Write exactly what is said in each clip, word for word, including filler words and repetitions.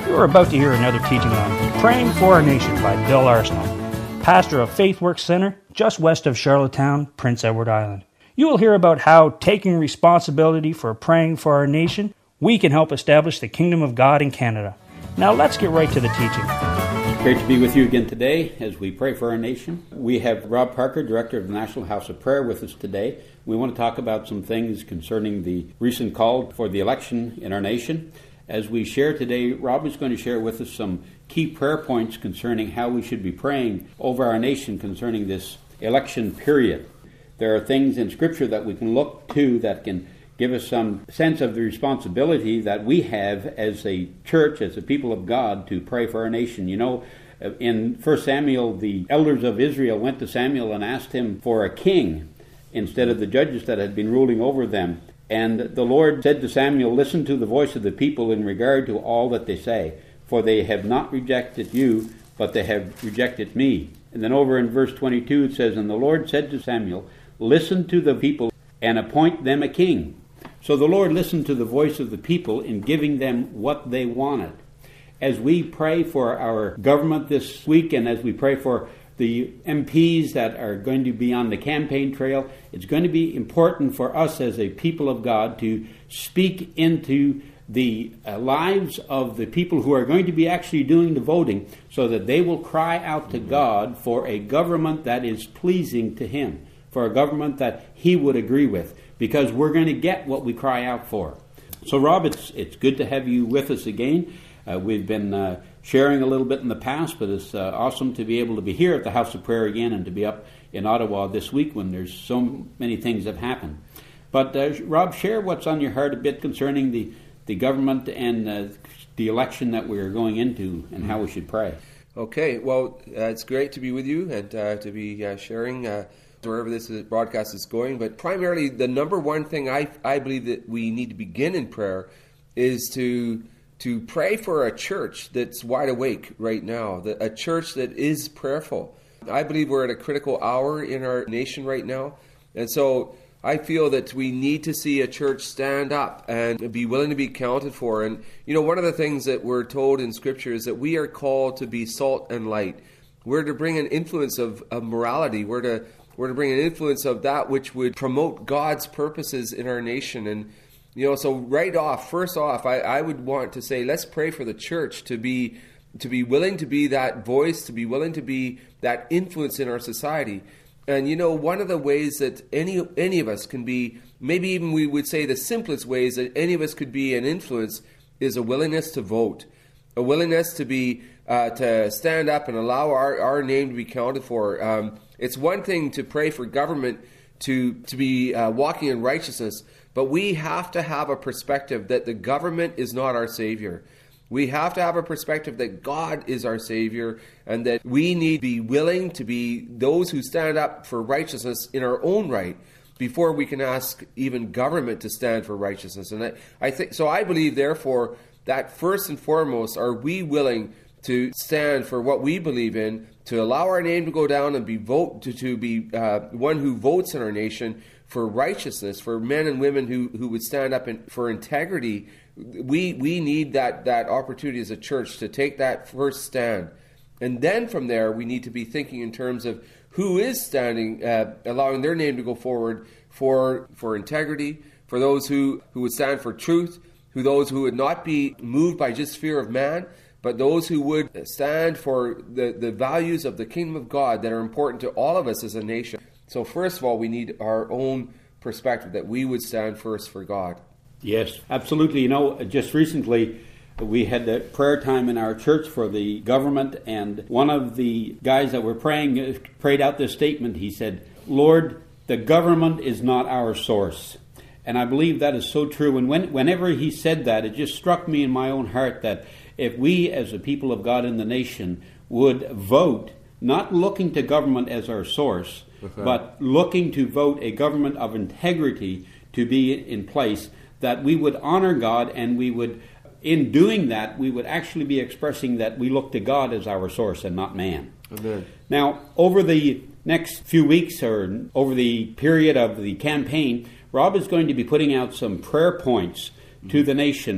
You are about to hear another teaching on Praying for Our Nation by Bill Arsenault, pastor of FaithWorks Center, just west of Charlottetown, Prince Edward Island. You will hear about how, taking responsibility for praying for our nation, we can help establish the kingdom of God in Canada. Now let's get right to the teaching. Great to be with you again today as we pray for our nation. We have Rob Parker, Director of the National House of Prayer, with us today. We want to talk about some things concerning the recent call for the election in our nation. As we share today, Rob is going to share with us some key prayer points concerning how we should be praying over our nation concerning this election period. There are things in Scripture that we can look to that can give us some sense of the responsibility that we have as a church, as a people of God, to pray for our nation. You know, in First Samuel, the elders of Israel went to Samuel and asked him for a king instead of the judges that had been ruling over them. And the Lord said to Samuel, "Listen to the voice of the people in regard to all that they say, for they have not rejected you, but they have rejected me." And then over in verse twenty-two it says, "And the Lord said to Samuel, Listen to the people and appoint them a king." So the Lord listened to the voice of the people in giving them what they wanted. As we pray for our government this week, and as we pray for the M Ps that are going to be on the campaign trail, it's going to be important for us as a people of God to speak into the uh, lives of the people who are going to be actually doing the voting, so that they will cry out to God for a government that is pleasing to Him, for a government that He would agree with, because we're going to get what we cry out for. So Rob, it's, it's good to have you with us again. Uh, we've been uh, sharing a little bit in the past, but it's uh, awesome to be able to be here at the House of Prayer again and to be up in Ottawa this week when there's so many things that have happened. But uh, Rob, share what's on your heart a bit concerning the, the government and uh, the election that we're going into and how we should pray. Okay, well, uh, it's great to be with you and uh, to be uh, sharing uh, wherever this broadcast is going. But primarily, the number one thing I, I believe that we need to begin in prayer is to to pray for a church that's wide awake right now, a church that is prayerful. I believe we're at a critical hour in our nation right now, and so I feel that we need to see a church stand up and be willing to be counted for. And, you know, one of the things that we're told in Scripture is that we are called to be salt and light. We're to bring an influence of, of morality. We're to, we're to bring an influence of that which would promote God's purposes in our nation. And, you know, so right off, first off, I, I would want to say, let's pray for the church to be to be willing to be that voice, to be willing to be that influence in our society. And, you know, one of the ways that any any of us can be, maybe even we would say the simplest ways that any of us could be an influence, is a willingness to vote, a willingness to be uh, to stand up and allow our, our name to be counted for. Um, it's one thing to pray for government to to be uh, walking in righteousness, but we have to have a perspective that the government is not our Savior. We have to have a perspective that God is our Savior, and that we need to be willing to be those who stand up for righteousness in our own right before we can ask even government to stand for righteousness. And I, I think so. I believe, therefore, that first and foremost, are we willing to stand for what we believe in, to allow our name to go down and be vote to, to be uh, one who votes in our nation for righteousness, for men and women who, who would stand up in, for integrity. We we need that, that opportunity as a church to take that first stand. And then from there, we need to be thinking in terms of who is standing, uh, allowing their name to go forward for for integrity, for those who, who would stand for truth, who those who would not be moved by just fear of man, but those who would stand for the, the values of the kingdom of God that are important to all of us as a nation. So first of all, we need our own perspective, that we would stand first for God. Yes, absolutely. You know, just recently we had a prayer time in our church for the government, and one of the guys that were praying prayed out this statement. He said, "Lord, the government is not our source." And I believe that is so true. And when, whenever he said that, it just struck me in my own heart that if we as a people of God in the nation would vote, not looking to government as our source, okay, but looking to vote a government of integrity to be in place, that we would honor God, and we would, in doing that, we would actually be expressing that we look to God as our source and not man. Amen. Now, over the next few weeks or over the period of the campaign, Rob is going to be putting out some prayer points to the nation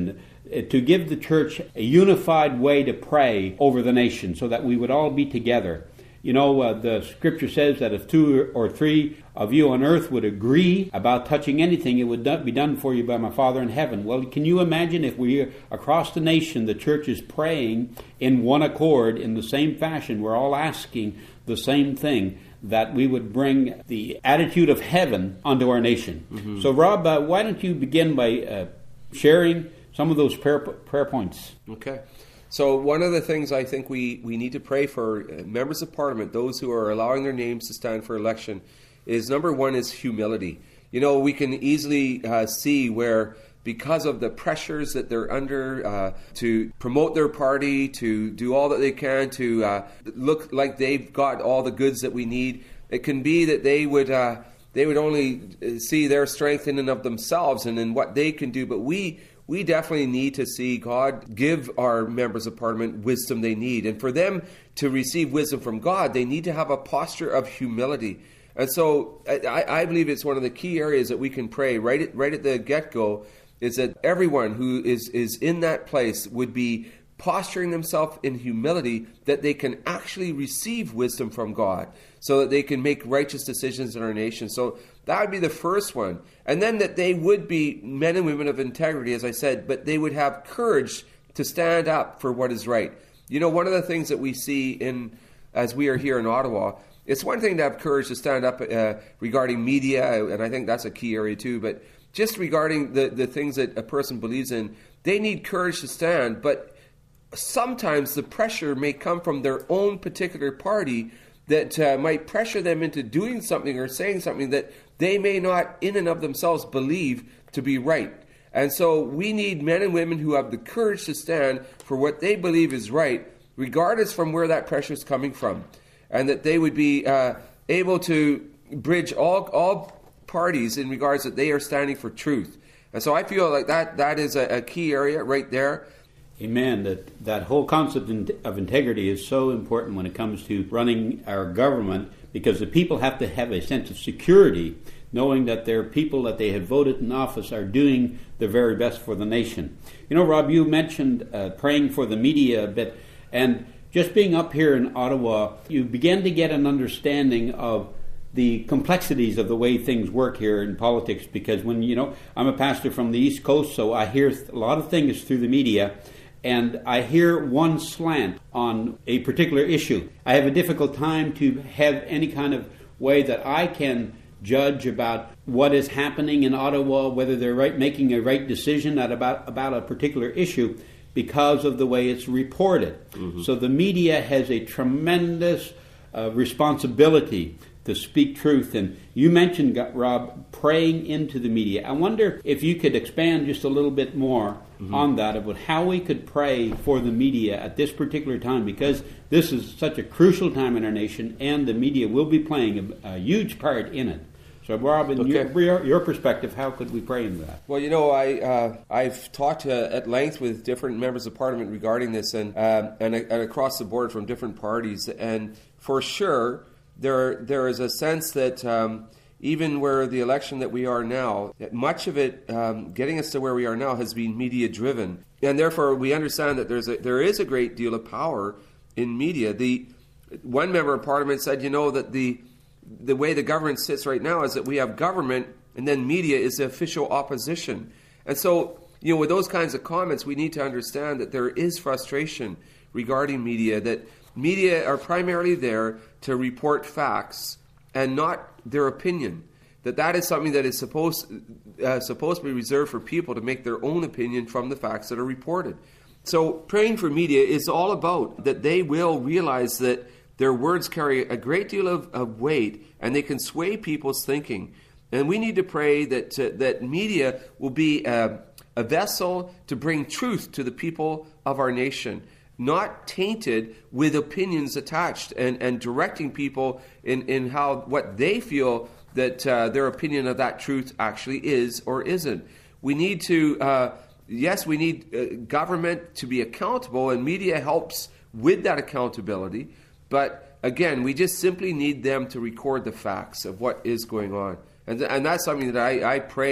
to give the church a unified way to pray over the nation so that we would all be together. You know, uh, the scripture says that if two or three of you on earth would agree about touching anything, it would be done for you by my Father in heaven. Well, can you imagine if we, across the nation, the church is praying in one accord in the same fashion, we're all asking the same thing, that we would bring the attitude of heaven onto our nation. Mm-hmm. So, Rob, uh, why don't you begin by uh, sharing some of those prayer, prayer points? Okay. So one of the things I think we, we need to pray for members of Parliament, those who are allowing their names to stand for election, is number one is humility. You know, we can easily uh, see where, because of the pressures that they're under uh, to promote their party, to do all that they can to uh, look like they've got all the goods that we need, it can be that they would uh, they would only see their strength in and of themselves and in what they can do. But we we definitely need to see God give our members of Parliament wisdom they need. And for them to receive wisdom from God, they need to have a posture of humility. And so I, I believe it's one of the key areas that we can pray right at, right at the get-go, is that everyone who is, is in that place would be posturing themselves in humility, that they can actually receive wisdom from God so that they can make righteous decisions in our nation. So that would be the first one. And then that they would be men and women of integrity, as I said, but they would have courage to stand up for what is right. You know, one of the things that we see in, as we are here in Ottawa, it's one thing to have courage to stand up uh, regarding media, and I think that's a key area too, but just regarding the, the things that a person believes in, they need courage to stand, but sometimes the pressure may come from their own particular party that uh, might pressure them into doing something or saying something that they may not in and of themselves believe to be right. And so we need men and women who have the courage to stand for what they believe is right, regardless from where that pressure is coming from. And that they would be uh, able to bridge all all parties in regards that they are standing for truth. And so I feel like that that is a, a key area right there. Amen. That that whole concept of integrity is so important when it comes to running our government, because the people have to have a sense of security, knowing that their people that they have voted in office are doing the very best for the nation. You know, Rob, you mentioned uh, praying for the media a bit, and just being up here in Ottawa, you begin to get an understanding of the complexities of the way things work here in politics, because when, you know, I'm a pastor from the East Coast, so I hear a lot of things through the media, and I hear one slant on a particular issue. I have a difficult time to have any kind of way that I can judge about what is happening in Ottawa, whether they're right, making a right decision at about, about a particular issue, because of the way it's reported. Mm-hmm. So the media has a tremendous uh, responsibility to speak truth. And you mentioned, Rob, praying into the media. I wonder if you could expand just a little bit more mm-hmm. on that, about how we could pray for the media at this particular time, because this is such a crucial time in our nation, and the media will be playing a, a huge part in it. So, Rob, in okay. your, your perspective, how could we pray into that? Well, you know, I, uh, I've talked uh, at length with different members of Parliament regarding this, and, uh, and and across the board from different parties. And for sure, there there is a sense that um, even where the election that we are now, much of it um, getting us to where we are now has been media-driven. And therefore, we understand that there's a, there is a great deal of power in media. The one member of Parliament said, you know, that the the way the government sits right now is that we have government and then media is the official opposition. And so, you know, with those kinds of comments, we need to understand that there is frustration regarding media, that media are primarily there to report facts and not their opinion. That that is something that is supposed uh, supposed to be reserved for people to make their own opinion from the facts that are reported. So praying for media is all about that they will realize that their words carry a great deal of, of weight, and they can sway people's thinking. And we need to pray that uh, that media will be a, a vessel to bring truth to the people of our nation, not tainted with opinions attached and, and directing people in, in how what they feel that uh, their opinion of that truth actually is or isn't. We need to, uh, yes, we need uh, government to be accountable, and media helps with that accountability. But again, we just simply need them to record the facts of what is going on. And, th- and that's something that I, I pray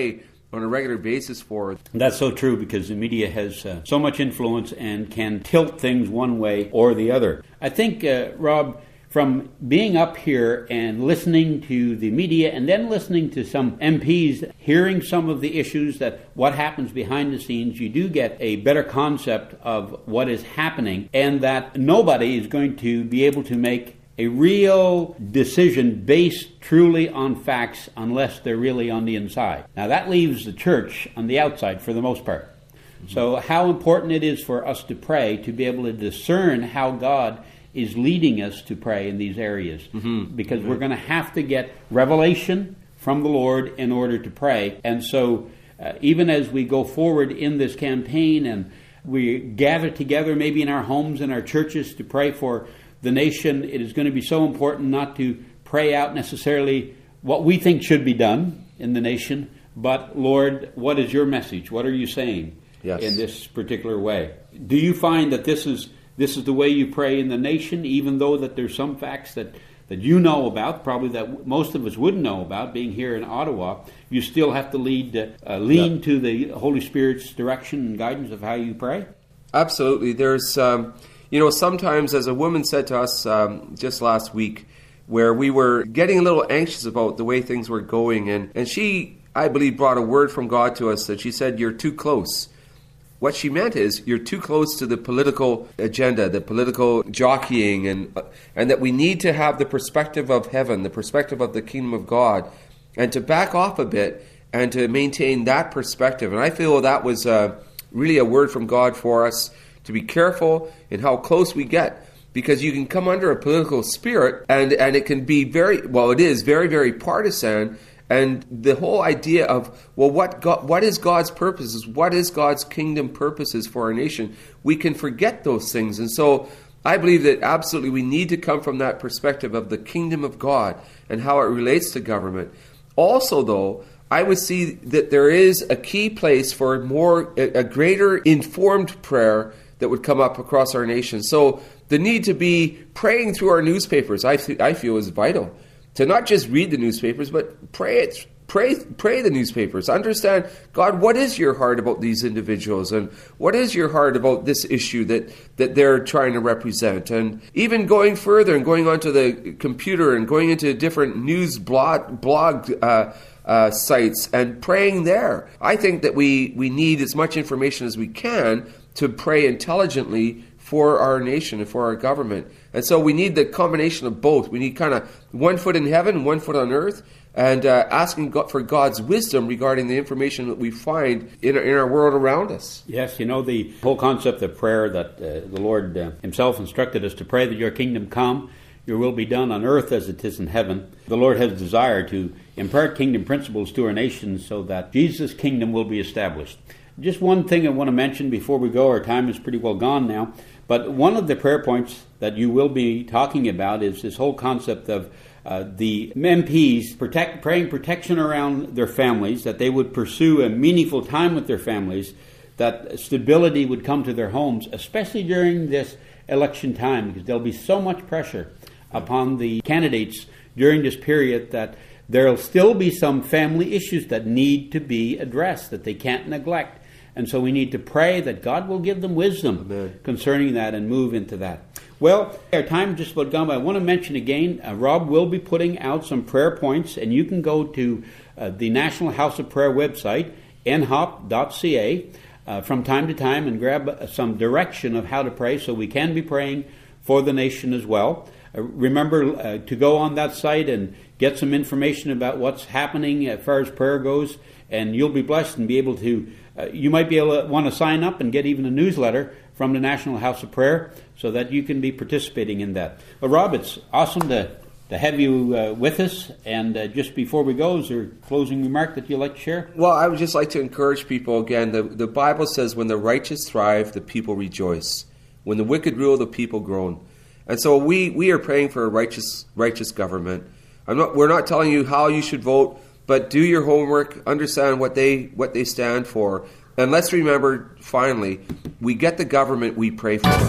on a regular basis for. That's so true, because the media has uh, so much influence and can tilt things one way or the other. I think, uh, Rob, from being up here and listening to the media and then listening to some M Ps, hearing some of the issues, that what happens behind the scenes, you do get a better concept of what is happening, and that nobody is going to be able to make a real decision based truly on facts unless they're really on the inside. Now that leaves the church on the outside for the most part. Mm-hmm. So how important it is for us to pray, to be able to discern how God is leading us to pray in these areas. Mm-hmm. Because mm-hmm. we're going to have to get revelation from the Lord in order to pray. And so uh, even as we go forward in this campaign and we gather together maybe in our homes and our churches to pray for the nation, it is going to be so important not to pray out necessarily what we think should be done in the nation, but Lord, what is your message? What are you saying yes. in this particular way? Do you find that this is this is the way you pray in the nation, even though that there's some facts that, that you know about, probably that most of us wouldn't know about, being here in Ottawa, you still have to lead uh, lean yep. to the Holy Spirit's direction and guidance of how you pray? Absolutely. There's... Um You know, sometimes, as a woman said to us um, just last week, where we were getting a little anxious about the way things were going, and, and she, I believe, brought a word from God to us that she said, you're too close. What she meant is, you're too close to the political agenda, the political jockeying, and and that we need to have the perspective of heaven, the perspective of the kingdom of God, and to back off a bit and to maintain that perspective. And I feel that was uh, really a word from God for us, to be careful in how close we get, because you can come under a political spirit and, and it can be very, well, it is very, very partisan. And the whole idea of, well, what God, what is God's purposes? What is God's kingdom purposes for our nation? We can forget those things. And so I believe that absolutely we need to come from that perspective of the kingdom of God and how it relates to government. Also, though, I would see that there is a key place for more, a, a greater informed prayer that would come up across our nation. So the need to be praying through our newspapers, I, th- I feel, is vital. To not just read the newspapers, but pray it, pray, pray the newspapers. Understand, God, what is your heart about these individuals, and what is your heart about this issue that, that they're trying to represent? And even going further and going onto the computer and going into different news blog blog. Uh, Uh, sites and praying there. I think that we, we need as much information as we can to pray intelligently for our nation and for our government. And so we need the combination of both. We need kind of one foot in heaven, one foot on earth, and uh, asking God for God's wisdom regarding the information that we find in, in our world around us. Yes, you know, the whole concept of prayer that uh, the Lord uh, himself instructed us to pray that your kingdom come, your will be done on earth as it is in heaven. The Lord has desired to impart kingdom principles to our nation so that Jesus' kingdom will be established. Just one thing I want to mention before we go. Our time is pretty well gone now. But one of the prayer points that you will be talking about is this whole concept of uh, the M Ps protect, praying protection around their families, that they would pursue a meaningful time with their families, that stability would come to their homes, especially during this election time, because there'll be so much pressure upon the candidates during this period that there'll still be some family issues that need to be addressed, that they can't neglect. And so we need to pray that God will give them wisdom Amen. Concerning that and move into that. Well, our time just about gone, but I want to mention again, uh, Rob will be putting out some prayer points, and you can go to uh, the National House of Prayer website, n hop dot c a, uh, from time to time and grab uh, some direction of how to pray, so we can be praying for the nation as well. Uh, remember uh, to go on that site and get some information about what's happening as far as prayer goes, and you'll be blessed and be able to, uh, you might be able to want to sign up and get even a newsletter from the National House of Prayer so that you can be participating in that. Well, Rob, it's awesome to, to have you uh, with us, and uh, just before we go, is there a closing remark that you'd like to share? Well, I would just like to encourage people again. The, the Bible says, when the righteous thrive, the people rejoice. When the wicked rule, the people groan. And so we, we are praying for a righteous righteous government. I'm not, we're not telling you how you should vote, but do your homework, understand what they what they stand for. And let's remember, finally, we get the government we pray for.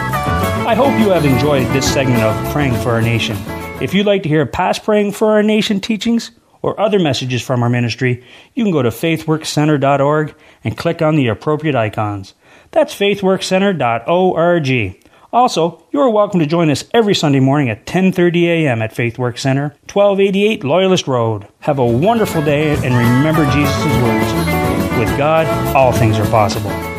I hope you have enjoyed this segment of Praying for Our Nation. If you'd like to hear past Praying for Our Nation teachings, or other messages from our ministry, you can go to faith work center dot org and click on the appropriate icons. That's faith work center dot org. Also, you are welcome to join us every Sunday morning at ten thirty a.m. at Faithworks Center, twelve eighty-eight Loyalist Road. Have a wonderful day and remember Jesus' words. With God, all things are possible.